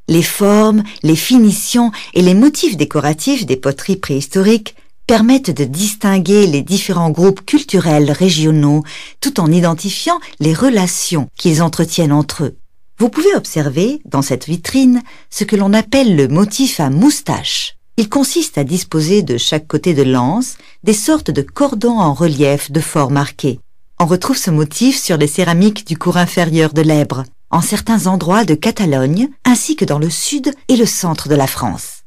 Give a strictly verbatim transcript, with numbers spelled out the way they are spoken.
Les formes, les finitions et les motifs décoratifs des poteries préhistoriques permettent de distinguer les différents groupes culturels régionaux tout en identifiant les relations qu'ils entretiennent entre eux. Vous pouvez observer, dans cette vitrine, ce que l'on appelle le motif à moustache. Il consiste à disposer de chaque côté de l'anse des sortes de cordons en relief de fort marqués. On retrouve ce motif sur les céramiques du cours inférieur de l'Èbre, en certains endroits de Catalogne, ainsi que dans le sud et le centre de la France.